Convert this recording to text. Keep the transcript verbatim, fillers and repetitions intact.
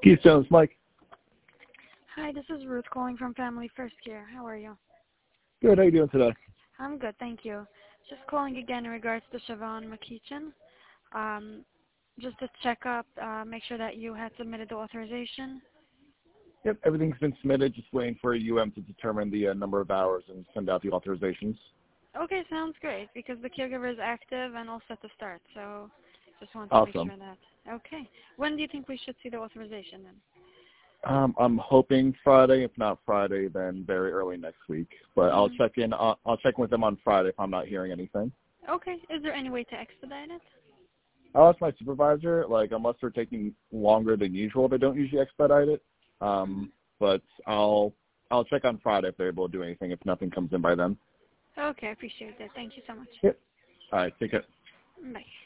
Keystone's Mike. Hi, this is Ruth calling from Family First Care. How are you? Good. How you doing today? I'm good, thank you. Just calling again in regards to Siobhan McKeechan. Um, just to check up, uh, make sure that you had submitted the authorization. Yep, everything's been submitted. Just waiting for U M to determine the uh, number of hours and send out the authorizations. Okay, sounds great, because the caregiver is active and all set to start, so just wanted to Awesome. make sure that. Okay. When do you think we should see the authorization then? Um, I'm hoping Friday. If not Friday, then very early next week. But Mm-hmm. I'll check in. I'll, I'll check in with them on Friday if I'm not hearing anything. Okay. Is there any way to expedite it? I'll ask my supervisor. Like, unless they're taking longer than usual, they don't usually expedite it. Um, but I'll I'll check on Friday if they're able to do anything. If nothing comes in by then. Okay, I appreciate that. Thank you so much. Yep. All right. Take care. Bye.